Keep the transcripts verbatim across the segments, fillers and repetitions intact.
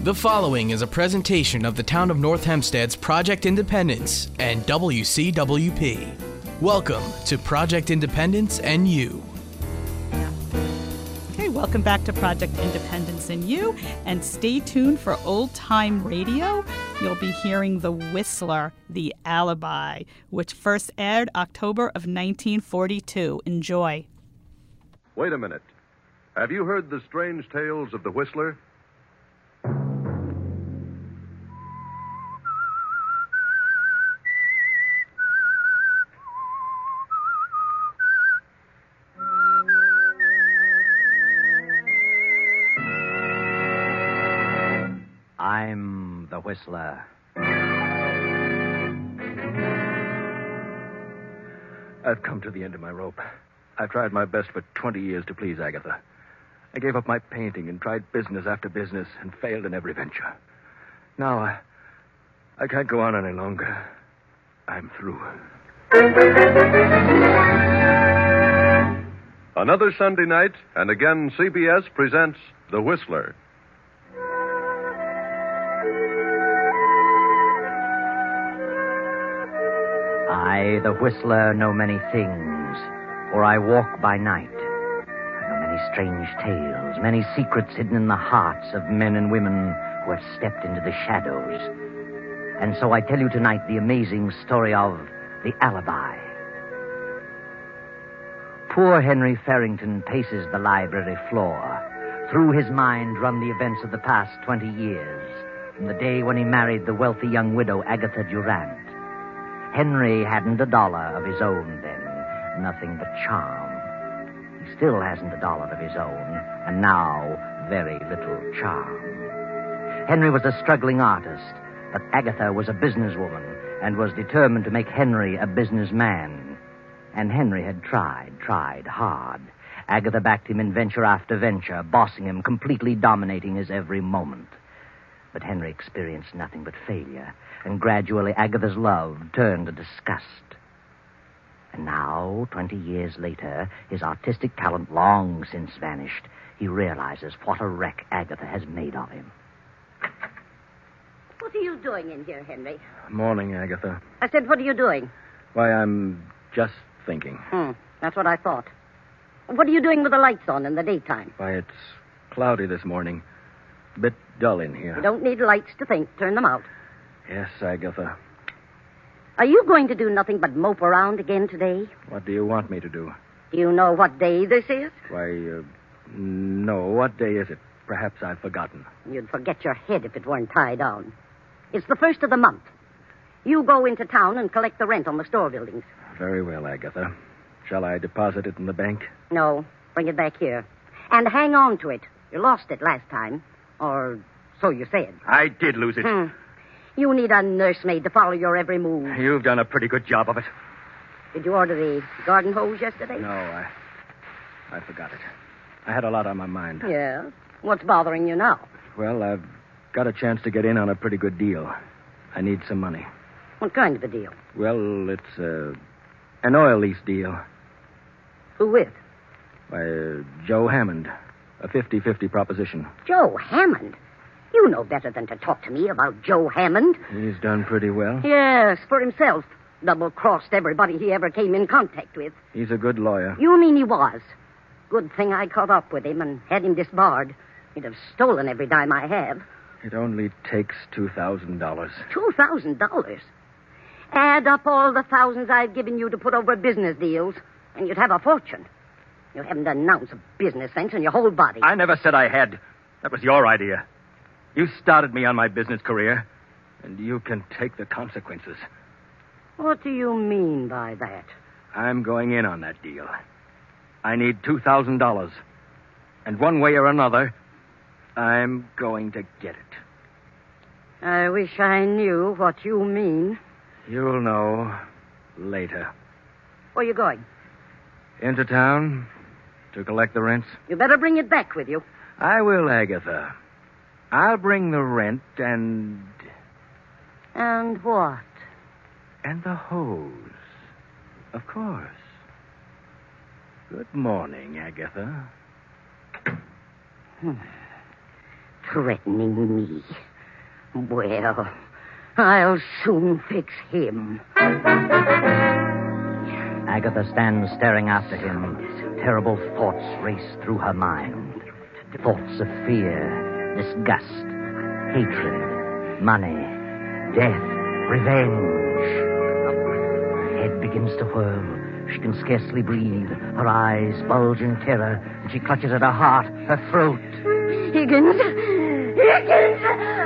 The following is a presentation of the Town of North Hempstead's Project Independence and W C W P. Welcome to Project Independence and You. Okay, welcome back to Project Independence and You, and stay tuned for Old Time Radio. You'll be hearing The Whistler, The Alibi, which first aired October of nineteen forty-two. Enjoy. Wait a minute. Have you heard the strange tales of the Whistler? I'm the Whistler. I've come to the end of my rope. I've tried my best for twenty years to please Agatha. I gave up my painting and tried business after business and failed in every venture. Now, I, I can't go on any longer. I'm through. Another Sunday night, and again C B S presents The Whistler. I, the Whistler, know many things, for I walk by night. I know many strange tales, many secrets hidden in the hearts of men and women who have stepped into the shadows. And so I tell you tonight the amazing story of The Alibi. Poor Henry Farrington paces the library floor. Through his mind run the events of the past twenty years, from the day when he married the wealthy young widow Agatha Durant. Henry hadn't a dollar of his own then, nothing but charm. He still hasn't a dollar of his own, and now very little charm. Henry was a struggling artist, but Agatha was a businesswoman and was determined to make Henry a businessman. And Henry had tried, tried hard. Agatha backed him in venture after venture, bossing him, completely dominating his every moment. But Henry experienced nothing but failure, and gradually Agatha's love turned to disgust. And now, twenty years later, his artistic talent long since vanished, he realizes what a wreck Agatha has made of him. What are you doing in here, Henry? Morning, Agatha. I said, what are you doing? Why, I'm just thinking. Hmm, that's what I thought. What are you doing with the lights on in the daytime? Why, it's cloudy this morning. A bit dull in here. You don't need lights to think. Turn them out. Yes, Agatha. Are you going to do nothing but mope around again today? What do you want me to do? Do you know what day this is? Why, uh, no. What day is it? Perhaps I've forgotten. You'd forget your head if it weren't tied down. It's the first of the month. You go into town and collect the rent on the store buildings. Very well, Agatha. Shall I deposit it in the bank? No. Bring it back here. And hang on to it. You lost it last time. Or so you said. I did lose it. Hmm. You need a nursemaid to follow your every move. You've done a pretty good job of it. Did you order the garden hose yesterday? No, I... I forgot it. I had a lot on my mind. Yeah. What's bothering you now? Well, I've got a chance to get in on a pretty good deal. I need some money. What kind of a deal? Well, it's uh, an oil lease deal. Who with? By uh, Joe Hammond. A fifty-fifty proposition. Joe Hammond? You know better than to talk to me about Joe Hammond. He's done pretty well. Yes, for himself. Double-crossed everybody he ever came in contact with. He's a good lawyer. You mean he was? Good thing I caught up with him and had him disbarred. He'd have stolen every dime I have. It only takes two thousand dollars. Two thousand dollars? Add up all the thousands I've given you to put over business deals, and you'd have a fortune. You haven't an ounce of business sense in your whole body. I never said I had. That was your idea. You started me on my business career, and you can take the consequences. What do you mean by that? I'm going in on that deal. I need two thousand dollars. And one way or another, I'm going to get it. I wish I knew what you mean. You'll know later. Where are you going? Into town to collect the rents. You better bring it back with you. I will, Agatha. I'll bring the rent and... And what? And the hose. Of course. Good morning, Agatha. Threatening me. Well, I'll soon fix him. Agatha stands staring after him. Terrible thoughts race through her mind. Thoughts of fear, disgust, hatred, money, death, revenge. Her head begins to whirl. She can scarcely breathe. Her eyes bulge in terror, and she clutches at her heart, her throat. Higgins! Higgins!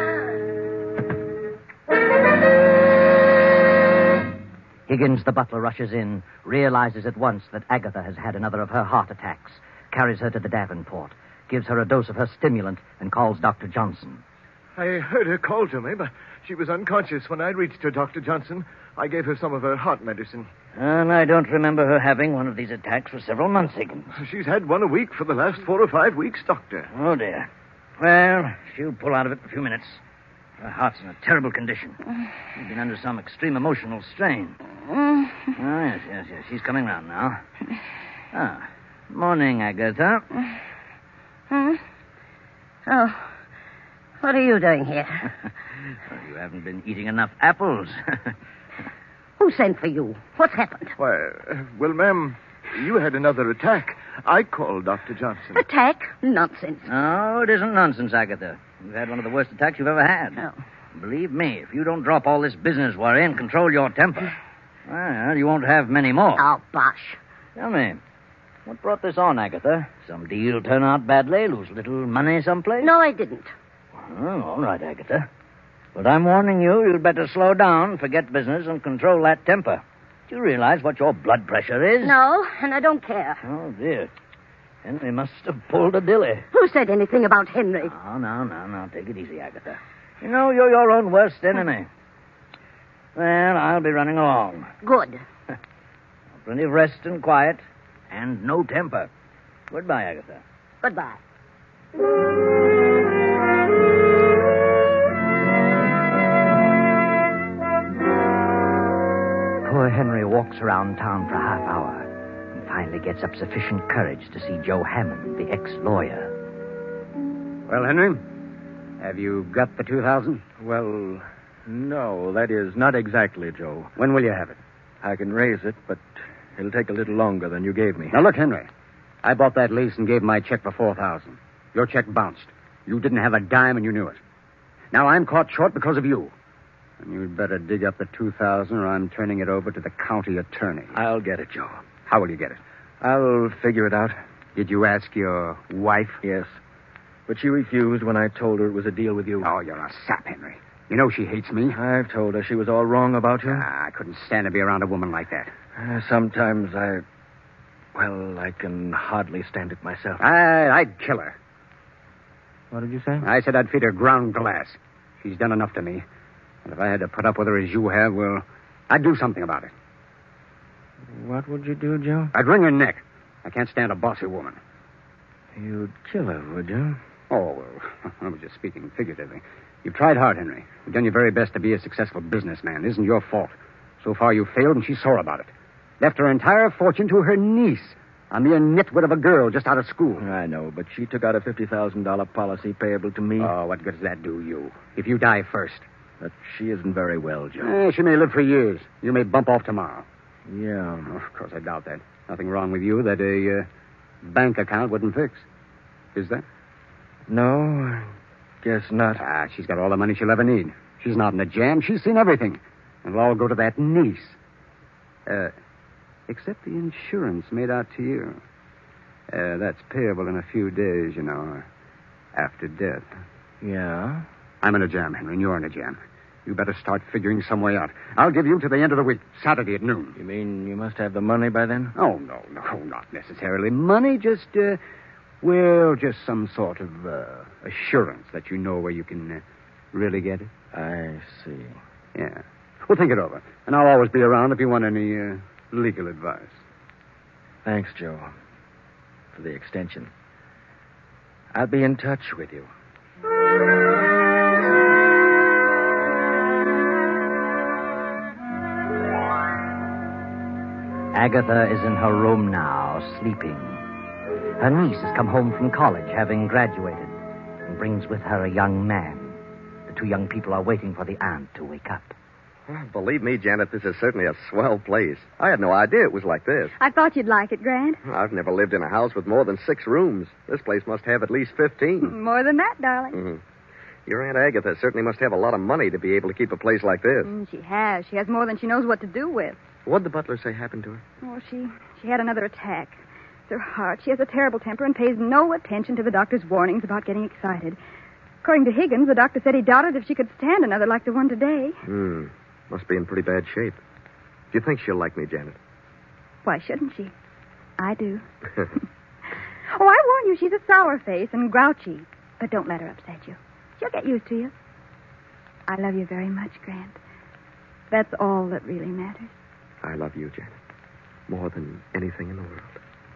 Higgins, the butler, rushes in, realizes at once that Agatha has had another of her heart attacks, carries her to the Davenport, gives her a dose of her stimulant, and calls Doctor Johnson. I heard her call to me, but she was unconscious when I reached her, Doctor Johnson. I gave her some of her heart medicine. And I don't remember her having one of these attacks for several months, Higgins. She's had one a week for the last four or five weeks, Doctor. Oh, dear. Well, she'll pull out of it in a few minutes. Her heart's in a terrible condition. She's been under some extreme emotional strain. Oh, yes, yes, yes. She's coming round now. Ah. Morning, Agatha. Huh? Oh. What are you doing here? Well, you haven't been eating enough apples. Who sent for you? What's happened? Why, uh, well, ma'am, you had another attack. I called Doctor Johnson. Attack? Nonsense. No, it isn't nonsense, Agatha. You've had one of the worst attacks you've ever had. No. Believe me, if you don't drop all this business worry and control your temper, well, you won't have many more. Oh, bosh. Tell me, what brought this on, Agatha? Some deal turn out badly? Lose a little money someplace? No, I didn't. Oh, all right, Agatha. But I'm warning you, you'd better slow down, forget business, and control that temper. Do you realize what your blood pressure is? No, and I don't care. Oh, dear. Henry must have pulled a dilly. Who said anything about Henry? Oh, no, no, no. Take it easy, Agatha. You know, you're your own worst enemy. Well, I'll be running along. Good. Plenty of rest and quiet, and no temper. Goodbye, Agatha. Goodbye. Poor Henry walks around town for a half hour and finally gets up sufficient courage to see Joe Hammond, the ex-lawyer. Well, Henry, have you got the two thousand? Well, no, that is not exactly, Joe. When will you have it? I can raise it, but it'll take a little longer than you gave me. Now, look, Henry, I bought that lease and gave my check for four thousand. Your check bounced. You didn't have a dime, and you knew it. Now I'm caught short because of you. And you'd better dig up the two thousand, or I'm turning it over to the county attorney. I'll get it, Joe. How will you get it? I'll figure it out. Did you ask your wife? Yes. But she refused when I told her it was a deal with you. Oh, you're a sap, Henry. You know she hates me. I've told her she was all wrong about you. Ah, I couldn't stand to be around a woman like that. Uh, sometimes I... Well, I can hardly stand it myself. I, I'd kill her. What did you say? I said I'd feed her ground glass. She's done enough to me. And if I had to put up with her as you have, well, I'd do something about it. What would you do, Joe? I'd wring her neck. I can't stand a bossy woman. You'd kill her, would you? Oh, well, I was just speaking figuratively. You've tried hard, Henry. You've done your very best to be a successful businessman. It isn't your fault. So far, you failed, and she's sore about it. Left her entire fortune to her niece, a mere nitwit of a girl just out of school. I know, but she took out a fifty thousand dollars policy payable to me. Oh, what good does that do you? If you die first. But she isn't very well, Joe. Eh, she may live for years. You may bump off tomorrow. Yeah. Oh, of course, I doubt that. Nothing wrong with you that a uh, bank account wouldn't fix. Is there? No, I guess not. Ah, she's got all the money she'll ever need. She's not in a jam. She's seen everything. And it'll all go to that niece. Uh, except the insurance made out to you. Uh, that's payable in a few days, you know, after death. Yeah? I'm in a jam, Henry, and you're in a jam. You better start figuring some way out. I'll give you to the end of the week, Saturday at noon. You mean you must have the money by then? Oh, no, no, not necessarily money. Just, uh, well, just some sort of uh, assurance that you know where you can uh, really get it. I see. Yeah. Well, think it over. And I'll always be around if you want any uh, legal advice. Thanks, Joe, for the extension. I'll be in touch with you. Agatha is in her room now, sleeping. Her niece has come home from college, having graduated. and brings with her a young man. The two young people are waiting for the aunt to wake up. Well, believe me, Janet, this is certainly a swell place. I had no idea it was like this. I thought you'd like it, Grant. I've never lived in a house with more than six rooms. This place must have at least fifteen. More than that, darling. Mm-hmm. Your Aunt Agatha certainly must have a lot of money to be able to keep a place like this. Mm, she has. She has more than she knows what to do with. What'd the butler say happened to her? Oh, she, she had another attack. It's her heart. She has a terrible temper and pays no attention to the doctor's warnings about getting excited. According to Higgins, the doctor said he doubted if she could stand another like the one today. Hmm. Must be in pretty bad shape. Do you think she'll like me, Janet? Why shouldn't she? I do. Oh, I warn you, she's a sour face and grouchy. But don't let her upset you. She'll get used to you. I love you very much, Grant. That's all that really matters. I love you, Janet. More than anything in the world.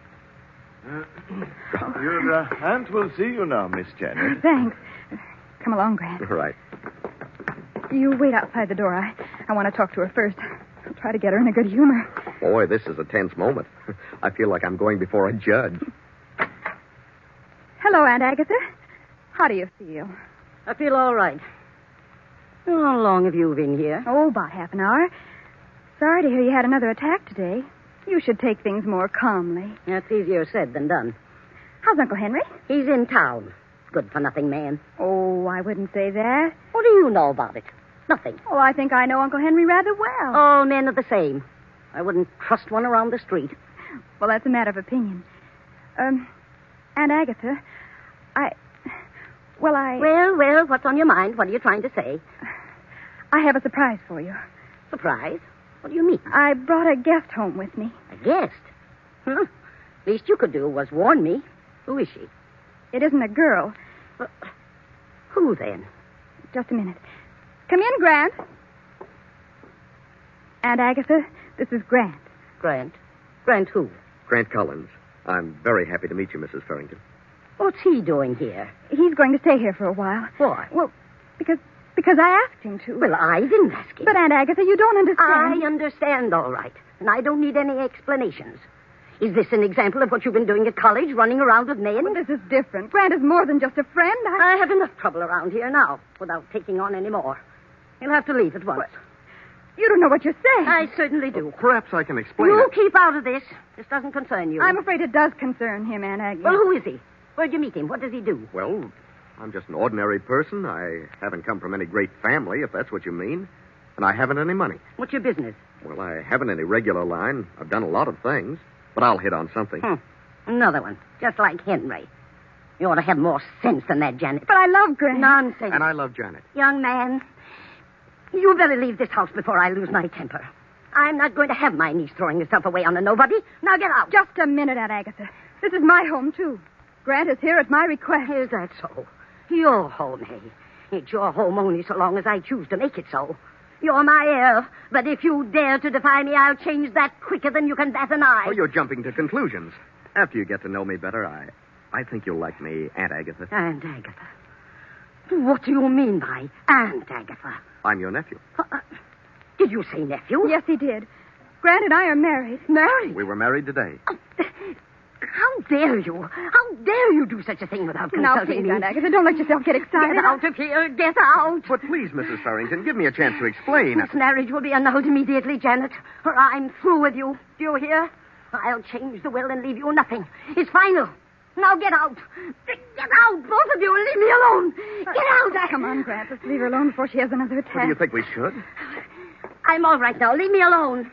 Uh, your uh, aunt will see you now, Miss Janet. Thanks. Come along, Grant. All right. You wait outside the door. I, I want to talk to her first. I'll try to get her in a good humor. Boy, this is a tense moment. I feel like I'm going before a judge. Hello, Aunt Agatha. How do you feel? I feel all right. How long have you been here? Oh, about half an hour. Sorry to hear you had another attack today. You should take things more calmly. That's easier said than done. How's Uncle Henry? He's in town. Good-for-nothing man. Oh, I wouldn't say that. What do you know about it? Nothing. Oh, I think I know Uncle Henry rather well. All men are the same. I wouldn't trust one around the street. Well, that's a matter of opinion. Um, Aunt Agatha, I... Well, I... Well, well, what's on your mind? What are you trying to say? I have a surprise for you. Surprise? What do you mean? I brought a guest home with me. A guest? Huh. Least you could do was warn me. Who is she? It isn't a girl. Uh, who, then? Just a minute. Come in, Grant. Aunt Agatha, this is Grant. Grant? Grant who? Grant Collins. I'm very happy to meet you, Missus Farrington. What's he doing here? He's going to stay here for a while. Why? Well, because because I asked him to. Well, I didn't ask him. But, Aunt Agatha, you don't understand. I understand, all right. And I don't need any explanations. Is this an example of what you've been doing at college, running around with men? Well, this is different. Grant is more than just a friend. I... I have enough trouble around here now without taking on any more. You'll have to leave at once. What? You don't know what you're saying. I certainly do. Well, perhaps I can explain You it. keep out of this. This doesn't concern you. I'm afraid it does concern him, Aunt Agatha. Well, who is he? Where'd you meet him? What does he do? Well, I'm just an ordinary person. I haven't come from any great family, if that's what you mean. And I haven't any money. What's your business? Well, I haven't any regular line. I've done a lot of things. But I'll hit on something. Hmm. Another one. Just like Henry. You ought to have more sense than that, Janet. But I love Grant. Nonsense. And I love Janet. Young man, you better leave this house before I lose my temper. I'm not going to have my niece throwing herself away on a nobody. Now get out. Just a minute, Aunt Agatha. This is my home, too. Grant is here at my request. Is that so? Your home, eh? It's your home only so long as I choose to make it so. You're my heir, but if you dare to defy me, I'll change that quicker than you can bat an eye. Oh, you're jumping to conclusions. After you get to know me better, I I think you'll like me, Aunt Agatha. Aunt Agatha? What do you mean by Aunt Agatha? I'm your nephew. Uh, uh, did you say nephew? Yes, he did. Grant and I are married. Married? We were married today. Oh, how dare you? How dare you do such a thing without Now, consulting please, me? Aunt Agatha, don't let yourself get excited. Get out of here. Get out. But please, Missus Farrington, give me a chance to explain. This marriage will be annulled immediately, Janet, or I'm through with you. Do you hear? I'll change the will and leave you nothing. It's final. Now get out. Get out, both of you, and leave me alone. Get out. Uh, come on, Grant. Let's leave her alone before she has another attack. What do you think we should? I'm all right now. Leave me alone.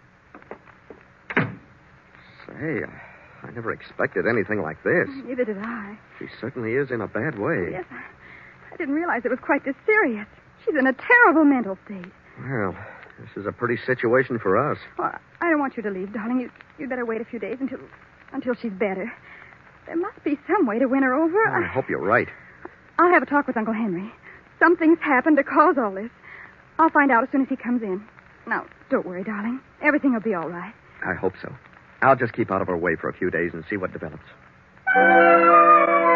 Say, I never expected anything like this. Neither did I. She certainly is in a bad way. Yes, I, I didn't realize it was quite this serious. She's in a terrible mental state. Well, this is a pretty situation for us. Oh, I don't want you to leave, darling. You, you'd better wait a few days until until she's better. There must be some way to win her over. I hope you're right. I'll have a talk with Uncle Henry. Something's happened to cause all this. I'll find out as soon as he comes in. Now, don't worry, darling. Everything will be all right. I hope so. I'll just keep out of her way for a few days and see what develops.